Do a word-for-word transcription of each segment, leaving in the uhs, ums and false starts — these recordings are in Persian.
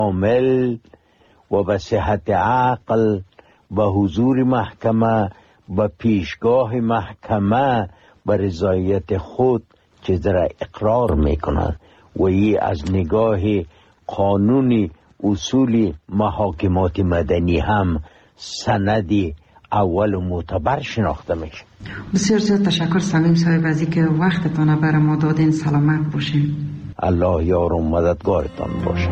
کامل و به صحت عقل و حضور محکمه و پیشگاه محکمه و رضایت خود چیز را اقرار میکنند و ای از نگاه قانون اصول محاکمات مدنی هم سندی اول معتبر شناخته میشه. بسیار زیاد تشکر سلیم صاحب از اینکه وقتتان برای ما دادین. سلامت باشین. الله یار و مددگارتان باشه.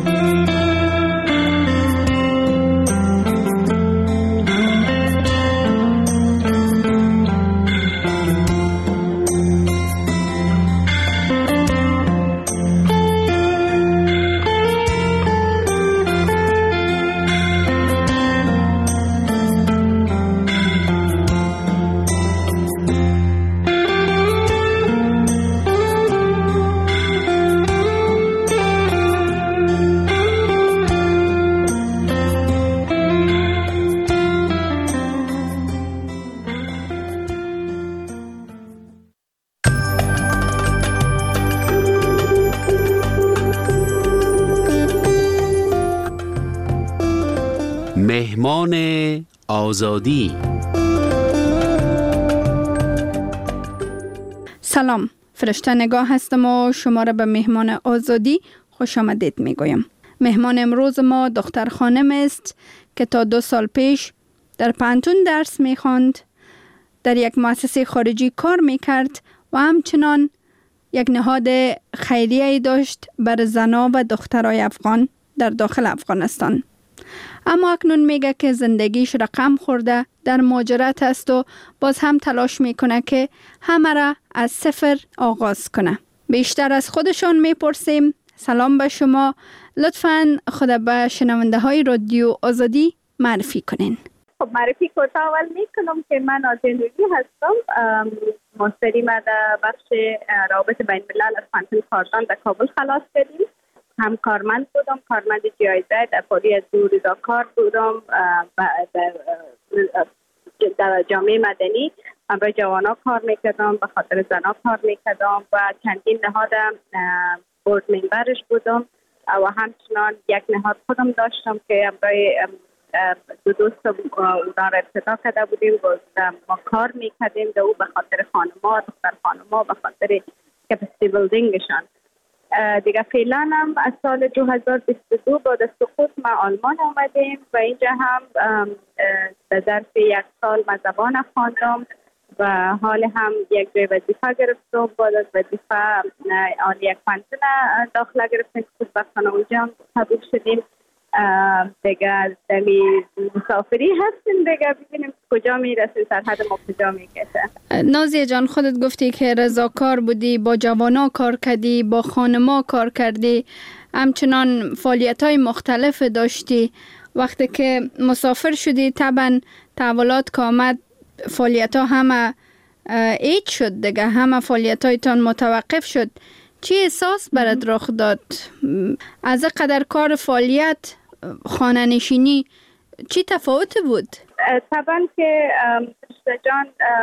مهمان آزادی. سلام، فرشته نگاه هستم و شما را به مهمان آزادی خوش آمدید می گویم. مهمان امروز ما دختر خانم است که تا دو سال پیش در پانتون درس می خواند، در یک مؤسسه خارجی کار می کرد و همچنان یک نهاد خیریه‌ای داشت برای زنان و دخترای افغان در داخل افغانستان. اما اکنون میگه که زندگیش رقم خورده، در مهاجرت است و باز هم تلاش میکنه که همه را از صفر آغاز کنه. بیشتر از خودشان میپرسیم. سلام به شما، لطفاً خود به شنونده های رادیو آزادی معرفی کنین. خب معرفی کوتاه اول میکنم که من آزادی هستم. مستری ما در بخش روابط بین الملل از پانتون کاردان در کابل خلاص کردیم. هم کارمند بودم، کارمند جی آی زد، در پالی از دو رضاکار بودم در جامعه مدنی. من برای جوانا کار میکردم، به خاطر زنا کار میکردم و چندین نهاد بورد ممبرش بودم و همچنان یک نهاد خودم داشتم که برای دو دوست اونا را ابتدا کرده بودیم و ما کار میکردیم در او به خاطر خانما، دختر خانما، به خاطر کپاسیتی بیلدینگشان. دیگه فعلا هم از سال دو هزار و بیست و دو بعد از سقوط ما آلمان آمدیم و اینجا هم در ظرف یک سال ما زبان خواندم و حال هم یک جای وظیفه گرفتم. بعد از وظیفه آن یک پانتون داخله گرفتیم که خوشبختانه اونجا هم قبول شدیم. دیگه دمی مسافری هستیم، دیگه ببینیم کجا میرسیم، سرحد ما کجا میکشه. نازیه جان، خودت گفتی که رضاکار بودی، با جوانا کار کردی، با خانما کار کردی، همچنان فعالیت‌های مختلف داشتی. وقتی که مسافر شدی طبعا تحولات که آمد فعالیت‌ها همه ایج شد دیگه، همه فعالیت‌هایتان متوقف شد. چی احساس برات رخ داد؟ از قدر کار فعالیت خانه نشینی چی تفاوت بود؟ طبعا که جان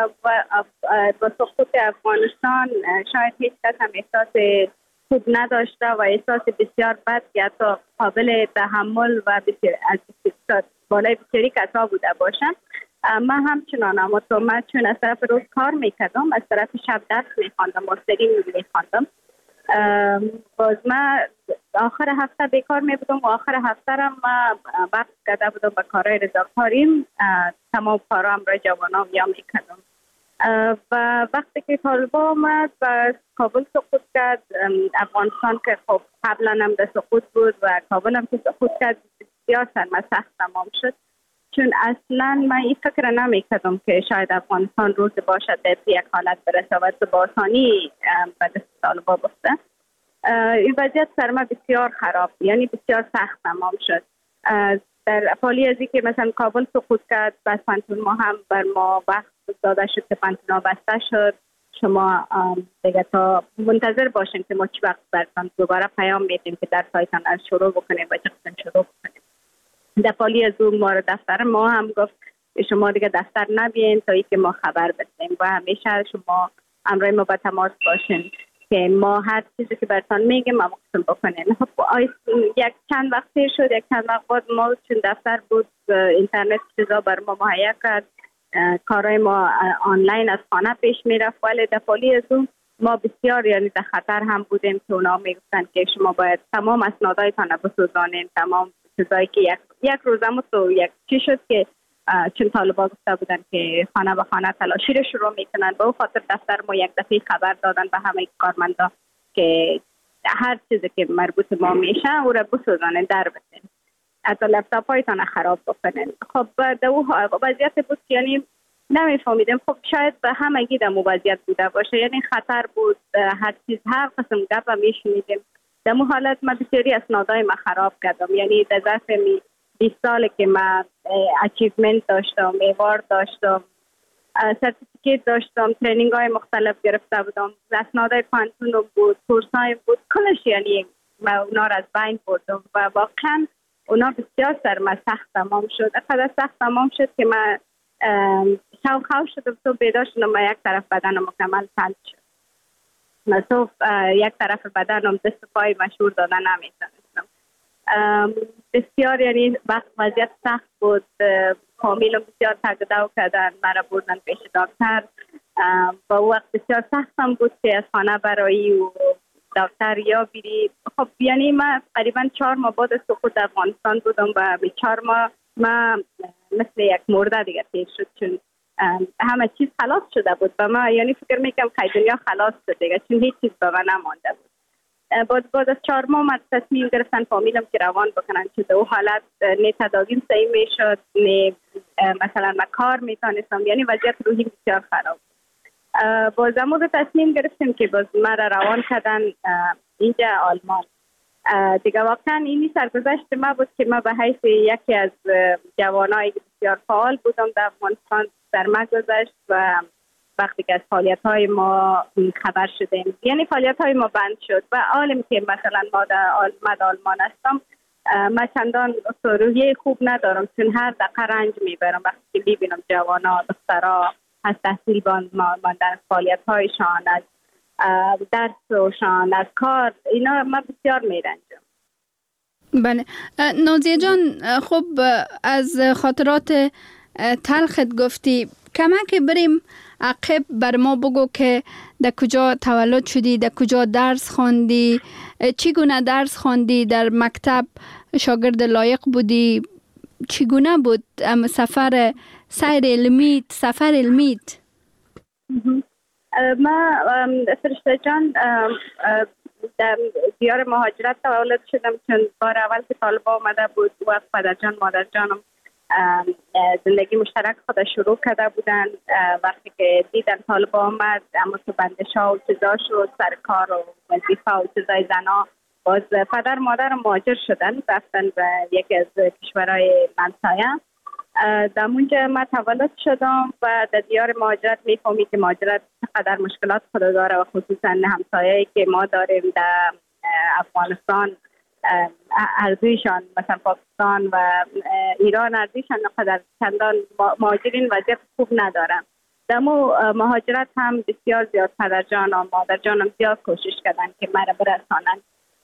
با سقوط افغانستان شاید هیچ کس هم احساس خوب نداشته و احساس بسیار بد که حتی قابل تحمل و از بالای بسیاری کسا بوده باشن. من همچنان، اما تو من چون از طرف روز کار میکردم، از طرف شب درس میخواندم، ماستری میخواندم. باز من آخر هفته بیکار می بودم و آخر هفته را من وقت کرده بودم به کارهای رضاکاریم. تمام کارام را جوانام یا می کردم و وقتی که طالبان آمد و کابل سقوط کرد، افغانستان که خب قبلا هم در سقوط بود و کابل هم که سقوط کرد، بسیار سرما سخت تمام شد. چون اصلا من این فکر نمی کردم که شاید افغانستان روز باشد به یک حالت برسه و با آسانی به دست طالبان بسته. این وضعیت سرما بسیار خراب، یعنی بسیار سخت تمام شد. در حالی از که مثلا کابل سقوط کرد، بس پانتون ما هم بر ما وقت داده شد که پانتون ها بسته شد. شما دیگه تا منتظر باشین که ما چی وقت برتان دوباره پیام میدیم که در سایتان از شروع بکنیم و چقدر شروع بکنیم. در حالی از اون ما دفتر ما هم گفت شما دیگه دفتر نبین تا ای که ما خبر بدیم و همیشه شما همراه ما با تماس باشین. که ما هر چیزی که براتون میگیم ما قسم بکنین. خب یک چند وقتی شد، یک چند وقت بعد ما چون دفتر بود اینترنت چیزا بر ما مهیا کرد، کارهای ما آنلاین از خانه پیش میرفت، ولی دفعالی از اون ما بسیار یعنی در خطر هم بودیم که اونا میگفتن که شما باید تمام اسنادایتان رو بسوزانین، تمام چیزایی که یک یک روزم تو یک چی شد که چون طالبان گفته بودن که خانه به خانه تلاشی رو شروع میکنن، به خاطر دفتر ما یک دفعه خبر دادن به همه کارمندا که هر چیزی که مربوط ما میشه او رو بسوزانین، در بسین، حتی لپتاپ هایتان خراب بکنین. خب در او وضعیت بود یعنی نمیفهمیدم. خب شاید به همگی در وضعیت بوده باشه، یعنی خطر بود، هر چیز هر قسم گپ میشنیدیم. در مو حالت من بسیاری اسنادای ما خراب کردم، یعنی در ظرف بیست سال که من اچیومنت داشتم، ایوارد داشتم، سرتیفیکیت داشتم، ترینینگ های مختلف گرفته بودم، اسنادای پانتون بود، کورس های بود، کلش یعنی من اونا را از بین بردم و واقعا اونا بسیار سر من سخت تمام شد. اقدر سخت تمام شد که من شو خواه شدم، تو بیدار شدم و یک طرف بدنم مکمل فلج شد. من تو یک طرف بدنم دست پای مشهور دادن نمیتونستم. بسیار یعنی وقت وضعیت سخت بود، فامیلم بسیار تگدو کردن، مرا بردن پیش دکتر. با وقت بسیار سختم بود که از خانه برایی و دکتر یا بیری. خب یعنی من قریبا چهار ماه بعد از سقوط افغانستان بودم و به چهار ماه من مثل یک مرده دیگه تیر شد، چون همه چیز خلاص شده بود به من، یعنی فکر میکنم که دنیا خلاص شد دیگه، چون هیچ چیز به من نمانده بود. بعد بعد از چهار ماه من تصمیم گرفتن فامیلم که روان بکنن، چون در او حالت نه تداویم صحیح میشد، نه مثلا من کار میتونستم، یعنی وضعیت روحی بسیار خراب. باز امروز تصمیم گرفتیم که باز من را روان کردن اینجا آلمان. دیگه واقعا اینی سرگذشت ما بود که ما به حیث یکی از جوانایی که بسیار فعال بودم در افغانستان در ما گذشت و وقتی که از فعالیت های ما خبر شدیم، یعنی فعالیت های ما بند شد و عالم که مثلا ما در آلمان هستم، من چندان روحیه خوب ندارم، چون هر دقیقه رنج میبرم وقتی که میبینم جوانا دخترها از تحصیل ماندن، فعالیت هایشان، از درسشان، از کار، اینا من بسیار میرنجم. بله نازیه جان، خب از خاطرات تلخت گفتی، کمک بریم عقب بر ما بگو که در کجا تولد شدی، در کجا درس خواندی، چگونه درس خواندی، در مکتب شاگرد لایق بودی، چگونه بود سفر سیر علمیت، سفر علمیت؟ ما فرشته جان در دیار مهاجرت تولد شدم، چون بار اول که طالبا آمده بود و پدر جان مادر جانم زندگی مشترک خود شروع کرده بودن. وقتی که دیدن طالبا آمد، اما تو بندش ها و چیزا شد، سر کار و وظیفه و چیزای زنا، باز پدر مادر مهاجر شدن، رفتن به یکی از کشورهای منطقه. در اونجا من تولد شدم و در دیار مهاجرت میفهمی که مهاجرت چقدر مشکلات خود داره و خصوصا همسایه‌ای که ما داریم در افغانستان، ارزویشان مثلا پاکستان و ایران ارزویشان نقدر چندان مهاجرین وضعیت خوب ندارن. در مو مهاجرت هم بسیار زیاد پدر جان و مادر جانم زیاد کوشش کردن که مرا برسانن،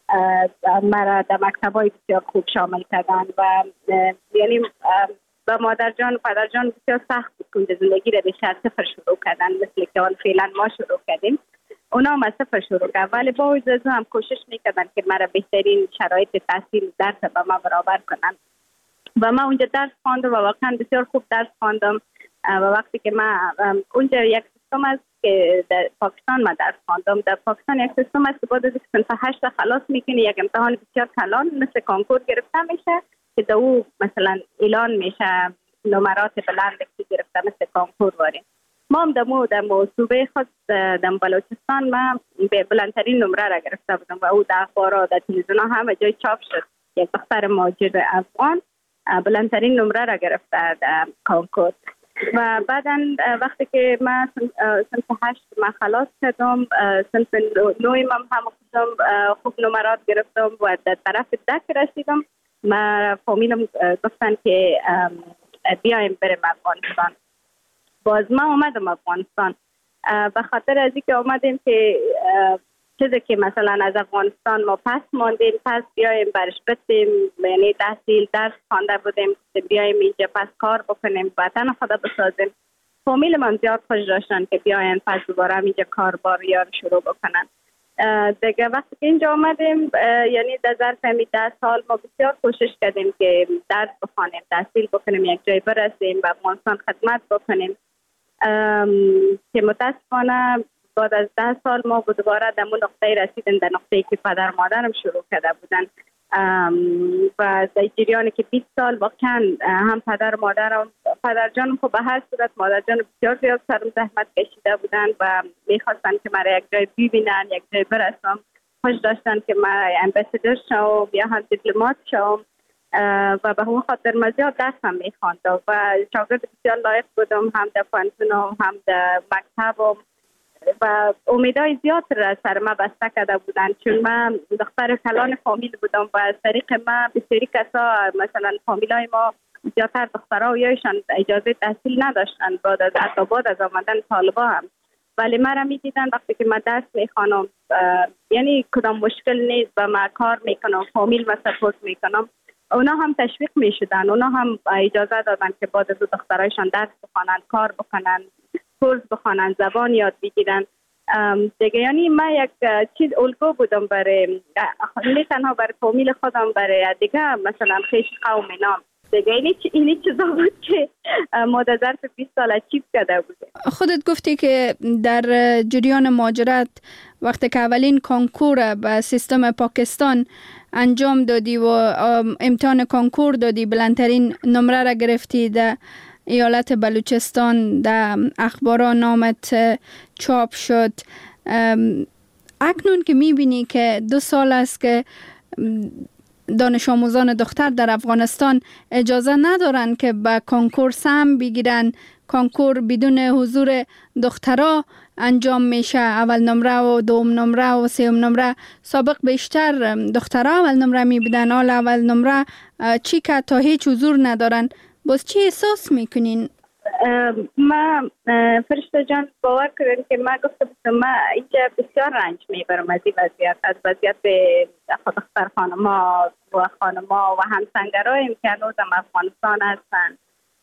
مرا در مکتبای بسیار خوب شامل کردن و یعنی با مادر جان و پدر جان بسیار سخت بود که زندگی را بیشتر صفر شروع کردن، مثل که آن فعلا ما شروع کردیم. اونا هم از صفر شروع کرد، ولی با وجود هم کوشش میکردن که مرا بهترین شرایط تحصیل درس با ما برابر کنن و ما اونجا درس خواندم و واقعا بسیار خوب درس خواندم. و وقتی که من اونجا یک سیستم است که در پاکستان ما درس خواندم، در پاکستان یک سیستم است که بعد از صنف هشت خلاص میکنی یک امتحان بسیار کلان مثل کنکور گرفته میشه که در او مثلا اعلان میشه نمرات بلند که گرفته مثل کنکور واریم. ما هم در مو در صوبه خود در بلوچستان ما به بلندترین نمره را گرفته بودم و او در اخبارها در تلویزیون همه جای چاپ شد، یک دختر مهاجر افغان بلندترین نمره را گرفته در کنکور. و بعدا وقتی که من صنف هشت من خلاص کردم، صنف نوی من هم خودم خوب نمرات گرفتم و در طرف دک رسیدم. ما فامیلم گفتن که بیایم بریم افغانستان. باز ما اومدم افغانستان به خاطر از اینکه اومدیم که چیزی که مثلا از افغانستان ما پس ماندیم پس بیایم برش بتیم، یعنی تحصیل درس خوانده بودیم بیایم اینجا پس کار بکنیم وطن خدا بسازیم. فامیل من زیاد خوش داشتن که بیاین پس دوباره اینجا کار بار یا شروع بکنن. دیگه وقتی که اینجا آمدیم یعنی در ظرف همین ده سال ما بسیار کوشش کردیم که درس بخوانیم، تحصیل بکنیم، یک جای برسیم و افغانستان خدمت بکنیم که متاسفانه بعد از ده سال ما دوباره در اون نقطه رسیدیم، در نقطه‌ای که پدر مادرم شروع کرده بودن و در جریانی که بیست سال واقعا هم پدر مادرم پدر جانم خب به هر صورت مادر جانم بسیار زیاد سرم زحمت کشیده بودن و میخواستن که مرا یک جای ببینن، یک جای برسم. خوش داشتن که من امباسادور شوم یا هم دیپلمات شوم و به همون خاطر من زیاد درس هم میخواندم و شاگرد بسیار لایق بودم، هم در پانتونم هم در مکتبم و امیدهای زیاد را سر ما بسته کرده بودن، چون من دختر کلان فامیل بودم و از طریق ما بسیاری کسا مثلا فامیلای ما زیادتر دخترها و یایشان اجازه تحصیل نداشتن بعد از حتی بعد از آمدن طالبا هم، ولی من را می دیدن وقتی که من درس میخوانم یعنی کدام مشکل نیست و من کار میکنم، فامیل ما سپورت میکنم، اونا هم تشویق میشدن، اونا هم اجازه دادن که بعد از دخترایشان درس بخوانن، کار بکنن، کورس بخوانن، زبان یاد بگیرن دیگه. یعنی من یک چیز الگو بودم برای نه تنها برای فامیل خودم، برای دیگه مثلا خیش قوم نام دیگه. اینی اینی چیزا بود که ما در ظرف بیست سال اچیو کرده بودیم. خودت گفتی که در جریان مهاجرت وقتی که اولین کنکور به سیستم پاکستان انجام دادی و امتحان کنکور دادی، بلندترین نمره را گرفتی، در ایالت بلوچستان در اخبارا نامت چاپ شد. اکنون که میبینی که دو سال است که دانش آموزان دختر در افغانستان اجازه ندارن که به کنکور سهم بگیرن، کنکور بدون حضور دخترها انجام میشه، اول نمره و دوم نمره و سوم نمره. سابق بیشتر دخترها اول نمره میبودن، حال اول نمره چی که تا هیچ حضور ندارن. باز چی احساس میکنین؟ ما فرشته جان باور کردین که ما گفته بودم ما اینجا بسیار رنج میبرم از این وضعیت، از وضعیت دختر خانما و خانما و همسنگرایم که هنوز هم افغانستان هستن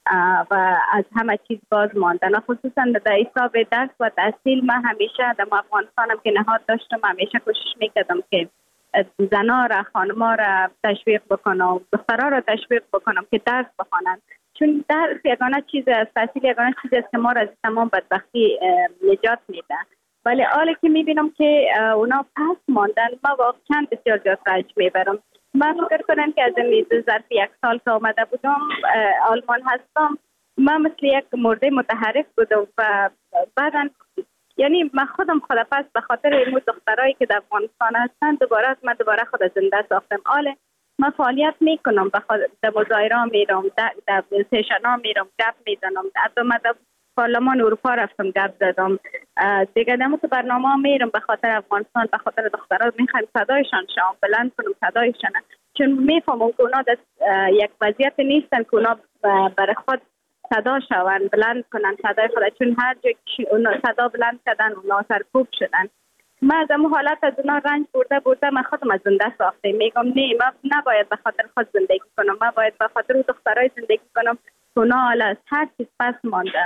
و از همه چیز باز ماندن، خصوصا در حساب درس و تحصیل. من همیشه در افغانستان هم که نهاد داشتم همیشه کوشش میکردم که زنها را، خانما را تشویق بکنم، دخترها را تشویق بکنم که درس بخوانند، چون درس یگانه چیز است، تحصیل یگانه چیز است که ما را از تمام بدبختی نجات میده. ولی حالی که میبینم که اونا پس ماندن ما واقعا بسیار زیاد رنج میبرم. من فکر کنم که از این ظرف یک سال که آمده بودم آلمان هستم، من مثل یک مرده متحرک بودم و بعدا یعنی من خودم خود پس به خاطر این دخترایی که در افغانستان هستن دوباره من دوباره خود زنده ساختم. آله من فعالیت میکنم، به خود در مظاهره میرم، در سیشن ها میرم، گپ میزنم، حتی من در پارلمان اروپا رفتم گپ زدم دیگه. در تو برنامه ها میرم به خاطر افغانستان، به خاطر دخترها میخوام صدایشان شم، بلند کنم صدایشان، چون میفهمم که اونا در یک وضعیت نیستن که اونا برای خود صدا شوند، بلند کنن صدای خود، چون هر جا که اونا صدا بلند کردن اونا سرکوب شدن. من از اون حالت از اونا رنج برده برده من خودم از زنده ساخته میگم نه من نباید به خاطر خود زندگی کنم، من باید به خاطر دخترای زندگی کنم که اونا حالا از هر چیز پس مانده.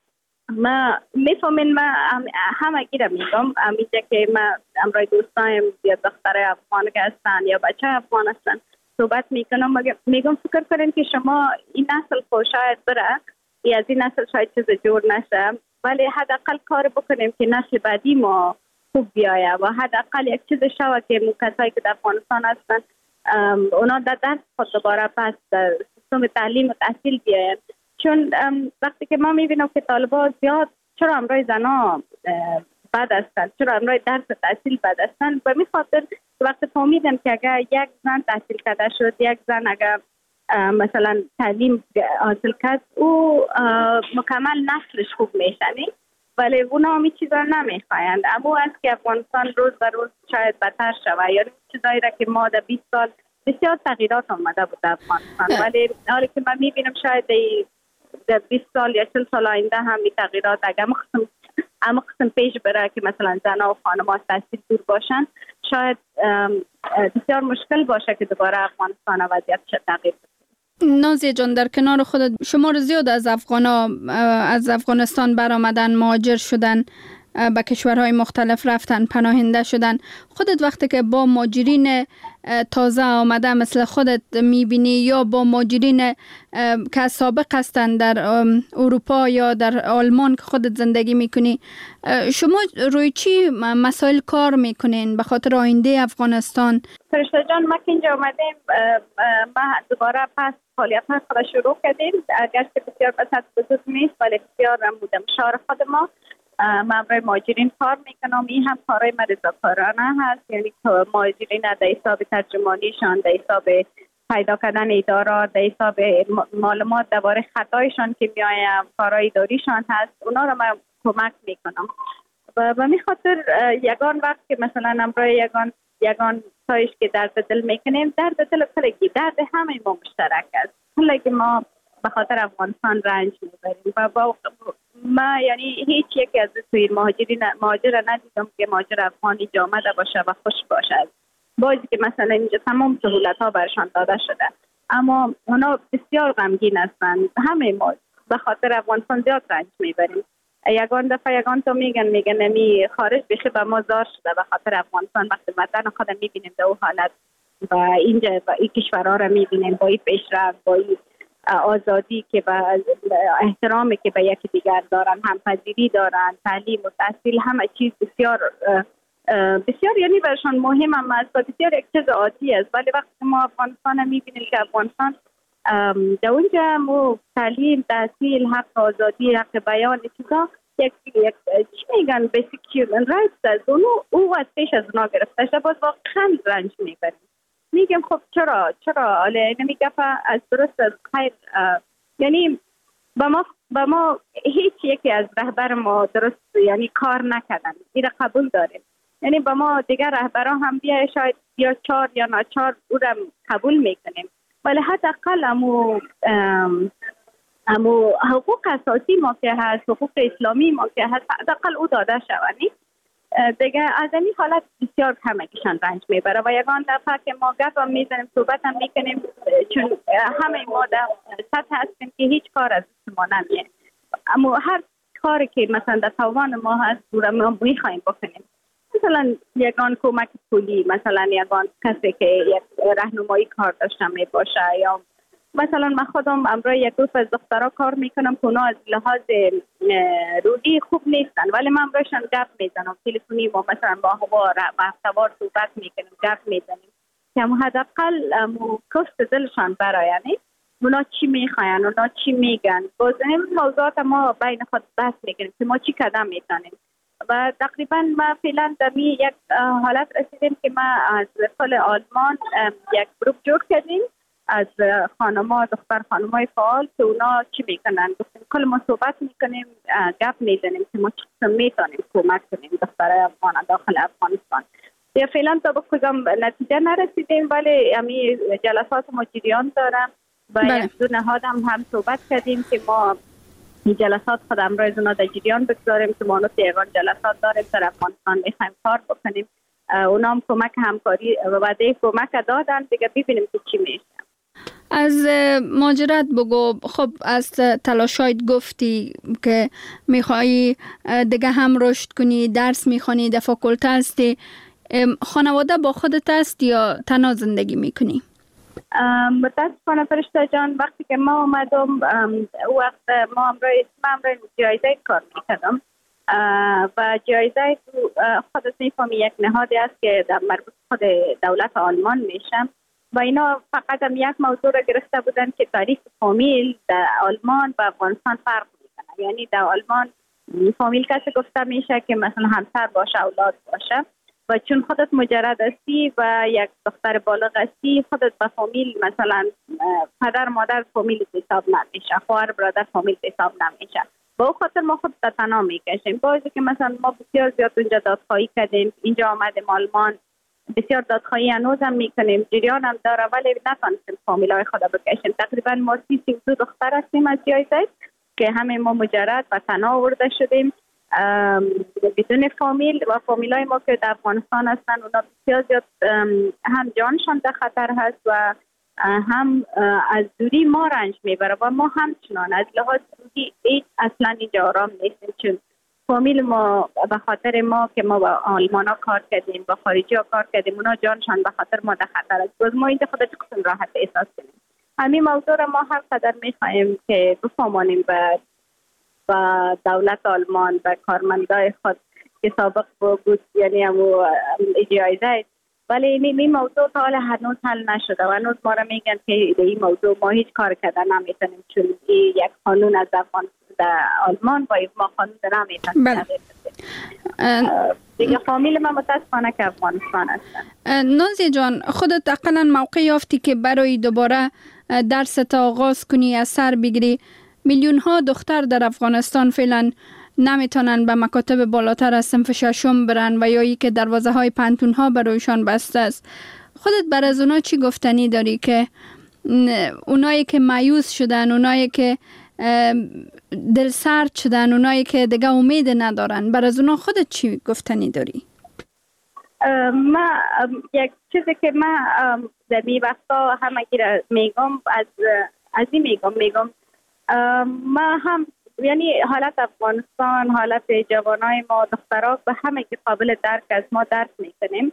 ما میفهمین ما همه گیره میگم امیجا که ما امروی دوستایم یا دخترای افغان که هستن یا بچه افغان هستن صحبت میکنم، میگم فکر کنین که شما این نسل خود شاید بره یا از این نسل شاید چیز جور نشه، ولی حداقل کار بکنیم که نسل بعدی ما خوب بیایه و حداقل یک چیز شوه که کسایی که در افغانستان هستن اونا در درس خود دوباره پس در سیستم تعلیم و تحصیل بیاید. چون وقتی که ما میبینم که طالبا زیاد چرا امروی زنا بد هستن، چرا امروی درس تحصیل بد هستن، به می خاطر وقتی فهمیدم که اگر یک زن تحصیل کرده شد، یک زن اگر مثلا تعلیم حاصل کرد او مکمل نسلش خوب میشنی، ولی اونا همی چیزا نمیخوایند. اما است که افغانستان روز به روز شاید بدتر شود، یعنی چیزایی را که ما در بیست سال بسیار تغییرات آمده بود در افغانستان، ولی حالی که من میبینم شاید در بیست سال یا چل سال آینده هم این تغییرات اگر مخصوص اما قسم پیش بره که مثلا زنها و خانم‌ها تحصیل دور باشن، شاید بسیار مشکل باشه که دوباره افغانستان وضعیتش تغییر بده. نازیه جان، در کنار خودت شمار زیاد از افغانا از افغانستان برآمدن، مهاجر شدن، به کشورهای مختلف رفتن، پناهنده شدن. خودت وقتی که با مهاجرین تازه آمده مثل خودت میبینی یا با مهاجرین که سابق هستن در اروپا یا در آلمان که خودت زندگی میکنی، شما روی چی مسائل کار میکنین به خاطر آینده افغانستان؟ فرشته جان، ما که اینجا آمدیم ما دوباره پس فعالیت ها خود شروع کردیم، اگرچه بسیار بسیار بزرگ نیست ولی بسیار بودم شعار خود ما. من برای مهاجرین کار میکنم. این هم کارهای من رضاکارانه هست، یعنی مهاجرین در حساب ترجمانیشان، در حساب پیدا کردن ادارات، در حساب معلومات درباره خطایشان که میایم، کارهای اداریشان هست، اونا رو من کمک میکنم. و به می خاطر یگان وقت که مثلا امروز یگان یگان تایش که درد دل میکنیم، درد دل کلگی درد همه ما مشترک است. کلگی ما به خاطر افغانستان رنج میبریم و با ما یعنی هیچ یکی از توی مهاجرین مهاجر ندیدم که مهاجر افغانی جا آمده باشه و خوش باشه. بازی که مثلا اینجا تمام سهولت ها برشان داده شده، اما اونا بسیار غمگین هستند. همه ما به خاطر افغانستان زیاد رنج میبریم. یگان دفعه یگان تو میگن میگن نمی خارج بخی به ما زار شده به خاطر افغانستان. وقتی وطن خودم میبینیم در اون حالت و اینجا و این کشورها رو میبینیم با این پیشرفت، با این آزادی که با احترامی که به یکی دیگر دارن، همپذیری دارن، تعلیم و تحصیل، همه چیز بسیار بسیار یعنی برشان مهم هم است و بسیار یک چیز عادی است. ولی وقتی ما افغانستان میبینیم که افغانستان در اونجا مو تعلیم، تحصیل، حق آزادی، حق بیان چیزا یک یک چی میگن بیسیک هیومن رایتس است، اونو او از پیش از اونا گرفته شده. باز واقعا رنج میبریم. میگم خب چرا چرا آله نمیگه از درست از خیر، یعنی با ما با ما هیچ یکی از رهبر ما درست یعنی کار نکردن، این قبول داریم. یعنی با ما دیگر رهبران هم بیا شاید یا چهار یا ناچار او را قبول میکنیم، ولی حداقل امو امو حقوق اساسی ما که هست، حقوق اسلامی ما که هست، حداقل او داده شوند. دیگه از این حالت بسیار کمکشان رنج میبره و یگان دفعه که ما گپ هم میزنیم، صحبت هم میکنیم، چون همه ما در سطح هستیم که هیچ کار از ما نمیه، اما هر کاری که مثلا در توان ما هست بوده ما میخوایم بکنیم. مثلا یگان کمک پولی، مثلا یگان کسی که یک راهنمایی کار داشته می باشه، یا مثلا من خودم امروز یک گروه از دخترها کار میکنم که اونا از لحاظ روحی خوب نیستن، ولی من امروزشان گپ میزنم تلفنی، ما مثلا با هوا و هفتوار صحبت میکنیم، گپ میزنیم که همون حداقل کست دلشان برایانی اونا چی میخواین، اونا چی میگن. باز این موضوعات ما بین خود بحث میکنیم که ما چی قدم میتونیم. و تقریبا ما فعلا در می یک حالت رسیدیم که ما از سال آلمان یک گروپ جور کردیم از خانم‌ها، دختر خانم‌های فعال که اونا چی میکنن. گفتیم کل ما صحبت میکنیم، گپ میزنیم که ما چی میتونیم کمک کنیم دختر افغان داخل افغانستان. یا فعلا تا به کدام نتیجه نرسیدیم، ولی امی جلسات ما جریان دارم و یک دو نهاد هم هم صحبت کردیم که ما این جلسات خود امروز اونا در جریان بگذاریم که ما نوع یگان جلسات داریم در افغانستان میخوایم کار بکنیم. اونا هم کمک همکاری و وعده کمک دادن، دیگه ببینیم که چی میشه. از مهاجرت بگو. خب از تلاشایت گفتی که میخوایی دیگه هم رشد کنی، درس میخوانی، در فاکولته هستی. خانواده با خودت است یا تنها زندگی میکنی؟ متاسفانه فرشته جان وقتی که ما اومدم وقت ما امروز امروز جایزه کار میکردم و جایزه خودت میفهمی یک نهادی است که در مربوط خود دولت آلمان میشم و اینا فقط هم یک موضوع را گرفته بودن که تاریخ فامیل در آلمان و افغانستان فرق میکنه. یعنی در آلمان فامیل کسی گفته میشه که مثلا همسر باشه، اولاد باشه، و چون خودت مجرد هستی و یک دختر بالغ هستی خودت به فامیل مثلا پدر مادر فامیل حساب نمیشه، خواهر برادر فامیل حساب نمیشه. با خاطر ما خود تنها میکشیم. بازی که مثلا ما بسیار زیاد اونجا دادخواهی کردیم، اینجا آمدیم آلمان بسیار دادخواهی هنوز هم میکنیم، جریان هم داره، ولی نتونستیم فامیل های خود بکشیم. تقریبا ما سی سی دو دختر هستیم از جایزه که همه ما مجرد و تنها آورده شدیم بدون فامیل و فامیل های ما که در افغانستان هستن اونا بسیار زیاد هم جانشان در خطر هست و هم از دوری ما رنج میبره و ما همچنان از لحاظ روحی هیچ اصلا اینجا آرام نیستیم، چون فامیل ما به خاطر ما که ما با آلمان ها کار کردیم با خارجی ها کار کردیم اونا جانشان به خاطر ما در خطر است. باز ما اینجا خودت قسم راحت احساس کنیم. همین موضوع را ما هر قدر میخواهیم که بفهمانیم به و دولت آلمان و کارمندای خود که سابق بود، یعنی همو جایزه، ولی این این موضوع تا حالا هنوز حل نشده و هنوز ما را میگن که این موضوع ما هیچ کار کردن نمیتونیم، چون یک قانون از افغان در آلمان و ما قانون نمیتونیم. بله. دیگه فامیل من متاسفانه که افغانستان هستن. نازیه جان، خودت اقلا موقع یافتی که برای دوباره درس تا آغاز کنی، از سر بگیری. میلیون ها دختر در افغانستان فعلا نمیتونن به مکاتب بالاتر از صنف ششم برن و یا ای که دروازه های پانتون ها برایشان بسته است. خودت بر از اونا چی گفتنی داری که اونایی که مایوس شدن، اونایی که دل سرد شدن، اونایی که دیگه امید ندارن، بر از اونا خودت چی گفتنی داری؟ ما یک چیزی که ما در می وقتا همه گیر میگم از از این میگم میگم ما هم یعنی حالت افغانستان، حالت جوانای ما دخترها به همه که قابل درک از ما درک میکنیم،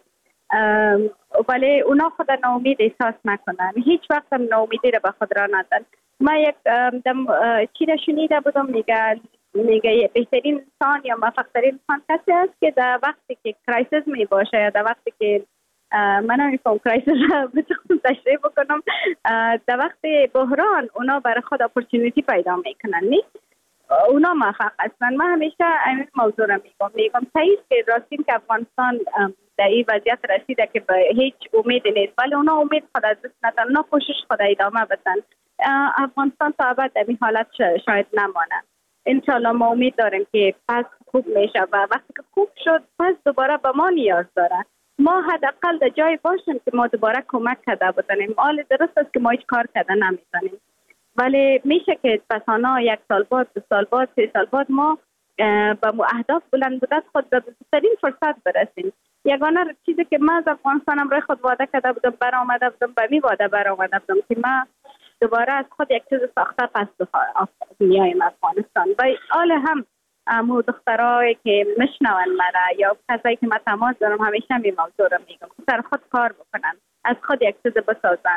ولی اونا خود ناامید احساس نکنن، هیچ وقت هم ناامیدی را به خود را ندن. ما یک دم چی را شنیده بودم، میگه میگه بهترین انسان یا موفق‌ترین انسان کسی است که در وقتی که کرایسیس می باشه یا در وقتی که من نمی‌فهم کرایسیس را بتونم تشریح بکنم، در وقت بحران اونا برای خود اپورتونیتی پیدا میکنن، نیست اونا موفق هستن. من همیشه این موضوع را میگم میگم تایید که راستین که افغانستان در این وضعیت رسیده که به هیچ امید نیست، ولی اونا امید خود از دست ندن، اونا کوشش خود ادامه بدن. افغانستان تا ابد در این حالت شاید نمانه. انشالله ما امید داریم که پس خوب میشه و وقتی که خوب شد پس دوباره به ما نیاز داره. ما حداقل در جای باشیم که ما دوباره کمک کرده بتونیم. حال درست است که ما هیچ کار کرده نمیتونیم، ولی میشه که پسانا یک سال بعد، دو سال بعد، سه سال بعد ما به اهداف بلند بودن خود به بهترین فرصت برسیم. یگانه چیزی که من از افغانستانم روی خود وعده کرده بودم، برآمده بودم، به می وعده برآمده بودم که من دوباره از خود یک چیز ساخته پس میایم افغانستان. و حال هم امو دخترایی که مشنون مرا یا کسایی که من تماس دارم همیشه می موضوع رو میگم سر خود کار بکنن، از خود یک چیز بسازن.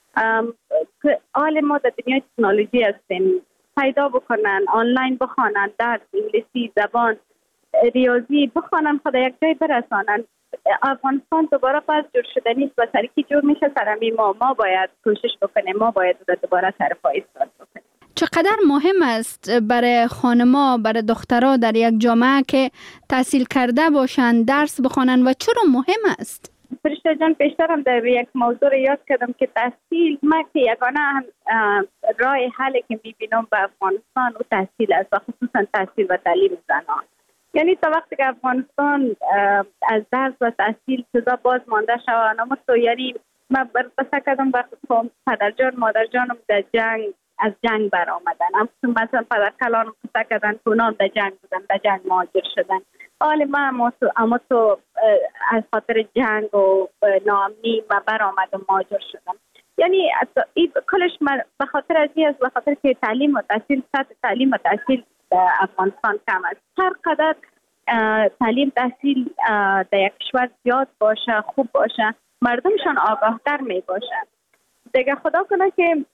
حال ما در دنیای تکنولوژی هستیم، پیدا بکنن، آنلاین بخوانن، درس انگلیسی، زبان، ریاضی بخوانن، خود یک جای برسانن. افغانستان دوباره پس جور شده نیست و سری که جور میشه سرمی ما ما باید کوشش بکنیم، ما باید دوباره سر پای ایستاد بکنیم. چقدر مهم است برای خانما، برای دخترها در یک جامعه که تحصیل کرده باشند، درس بخوانند و چرا مهم است؟ فرشته جان، پیشترم در یک موضوع یاد کردم که تحصیل ما که یگانه راه حلی که میبینم به افغانستان و تحصیل است و خصوصا تحصیل و تعلیم زنان. یعنی تا وقتی که افغانستان از درس و تحصیل چیزا باز مانده شود، اما تو یعنی من بسته کردم وقتی پدر جان مادر جانم در جنگ از جنگ بر آمدن، اما مثلا پدر کلانم بسته کردن کنان در جنگ بودن، در جنگ مهاجر شدن. حالی من اما تو, اما تو از خاطر جنگ و ناامنی من بر آمدم مهاجر شدم. یعنی کلش به خاطر از این است، به خاطر که تعلیم و تحصیل، سطح تعلیم و تحصیل در افغانستان کم است. هر قدر تعلیم تحصیل در یک کشور زیاد باشه، خوب باشه، مردمشان آگاهتر می باشن. دیگه خدا کنه که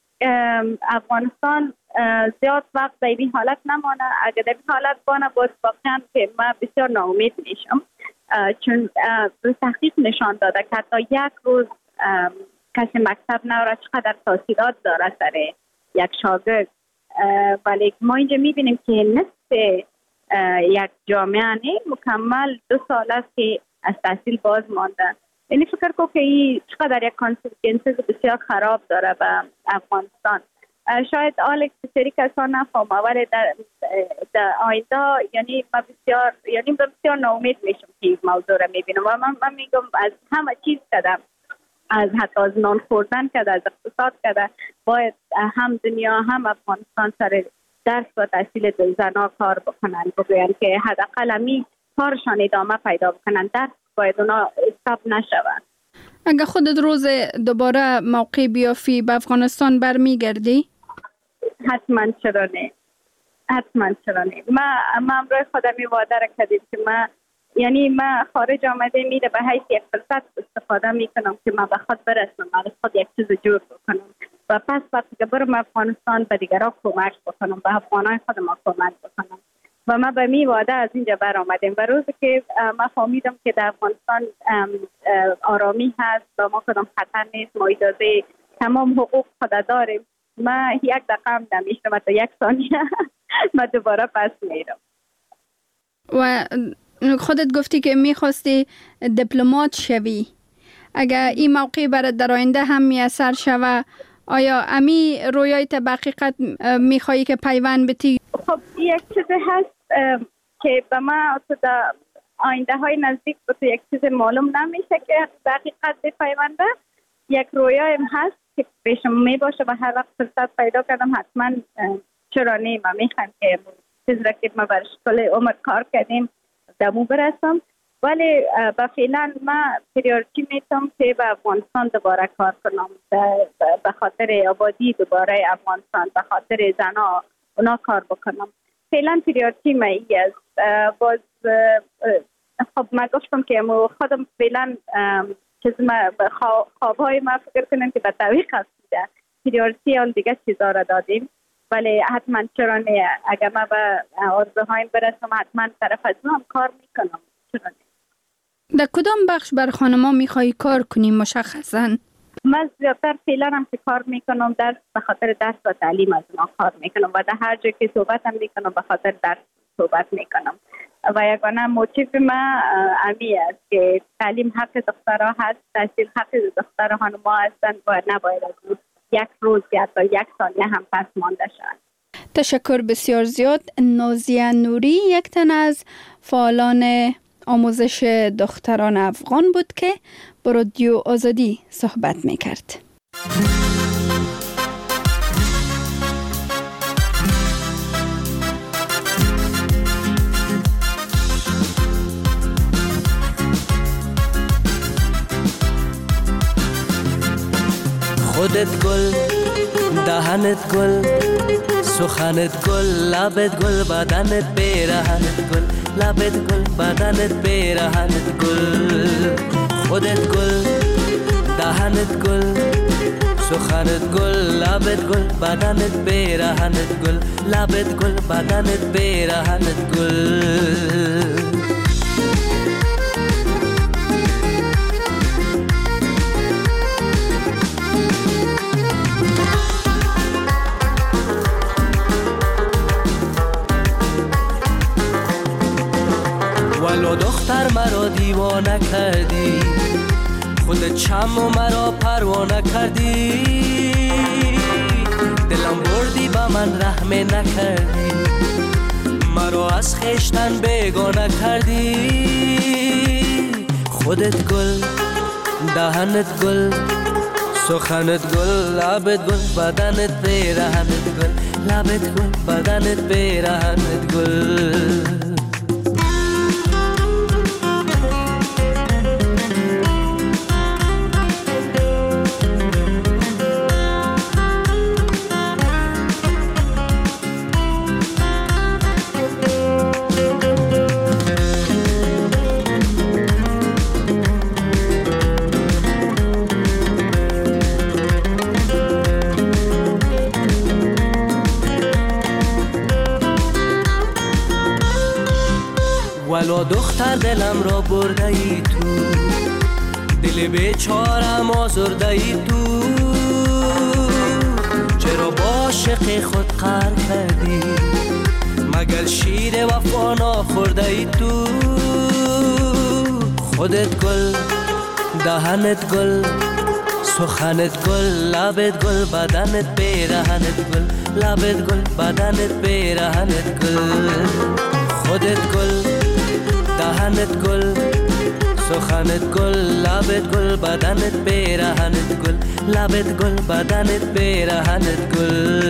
افغانستان زیاد وقت در این حالت نمانه. اگر در این حالت بانه باید واقعا که من بسیار ناامید میشم، چون تحقیق نشان داده که حتی یک روز کسی مکتب نوره چقدر تاثیرات داره سر یک شاگرد. ولی ما اینجا میبینیم که نصف یک جامعه نه مکمل دو سال است که از تحصیل باز مانده. یعنی فکر کنم که این چقدر یک کانسیکونسز بسیار خراب داره به افغانستان. شاید آل سری کسان نفهمه، ولی در, در آینده یعنی من بسیار یعنی بسیار ناامید میشم که این موضوع را میبینم و من, من میگم از همه چیز کردم، از حتی از نان خوردن کرده، از اقتصاد کرده، باید هم دنیا هم افغانستان سر درس و تحصیل زنها کار بکنن، بگوین که حداقل همی کارشان ادامه پیدا بکنن، درس باید اونا استاپ نشود. اگه خودت روز دوباره موقع بیافی به افغانستان برمیگردی؟ حتما چرا نه، حتما چرا نه. ما ما امروز خودم وعده را کردیم که ما یعنی ما خارج آمده میره به حیث یک فرصت استفاده میکنم که ما به خود برسم، از خود یک چیز جور بکنم و پس وقتی که برم افغانستان به دیگران کمک بکنم، به افغانای خود ما کمک بکنم و ما به می وعده از اینجا بر آمدیم. و روزی که ما فهمیدم که در افغانستان آرامی هست و ما کدام خطر نیست، ما اجازه تمام حقوق خود داریم، ما یک دقیقه هم نمیشتم تا یک ثانیه ما دوباره پس میرم. و خودت گفتی که میخواستی دیپلمات شوی، اگر این موقع برات در آینده هم میسر شوه، آیا امی رویایت به حقیقت میخوایی که پیوند بتی؟ خب یک چیزی هست که به ما در آینده های نزدیک به تو یک چیز معلوم نمیشه که به حقیقت بپیونده. یک رویایم هست که پیشم می باشه و هر وقت فرصت پیدا کردم حتما چرا نه، ما میخوام که چیز را که ما برش کل عمر کار کردیم دمو برسم، ولی با فعلا ما پریورتی میتونم که به افغانستان دوباره کار کنم، به خاطر آبادی دوباره افغانستان، به خاطر زنها اونا کار بکنم. فعلا پریورتی ما ای است. باز خب ما گفتم که خودم فعلا چیز ما خوابهای ما فکر کنم که به تعویق هستیده، پریورتی آن دیگه چیزا را دادیم، ولی حتما چرا نه، اگر ما به آرزوهایم برسم حتما طرف از هم کار میکنم. چرا نه. در کدام بخش بر خانما میخوایی کار کنی مشخصا؟ من زیادتر فعلا هم که کار میکنم درس به خاطر درس و تعلیم از ما کار میکنم و در هر جا که صحبت هم میکنم به خاطر درس صحبت میکنم و یگانه موتیف ما امی است که تعلیم حق دخترها هست، تحصیل حق دختر خانما هستند و نباید از یک روز یا تا یک ثانیه هم پس مانده شد. تشکر بسیار زیاد. نازیه نوری یک تن از فعالان آموزش دختران افغان بود که با رادیو آزادی صحبت میکرد. خودت گل، دهنت گل، سخنت گل، لبت گل، بدنت پیرهنت گل، لبت گل، بدنت پیرهنت گل. خودت گل، دهنت گل، سخنت گل، لبت گل، بدنت پیرهنت گل، لبت گل، بدنت پیرهنت گل. ولو دختر مرا دیوانه کردی، خودت چم و مرا پروانه کردی، دلم بردی با من رحم نکردی، مرا از خیشتن بیگانه کردی. خودت گل، دهنت گل، سخنت گل، لبت گل، بدنت پیرهنت گل، لبت گل، بدنت پیرهنت گل. ولو دختر دلم را برده ای تو، دل بیچارم آزرده ای تو، چرا با عاشق خود قهر کردی، مگر شیر وفا نخورده ای تو. خودت گل، دهنت گل، سخنت گل، لبت گل، بدنت پیرهنت گل، لبت گل، بدنت پیرهنت گل. خودت گل، دهنت گل، سخنت گل، لبت گل، بدنت پیرهنت گل، لبت گل، بدنت پیرهنت گل.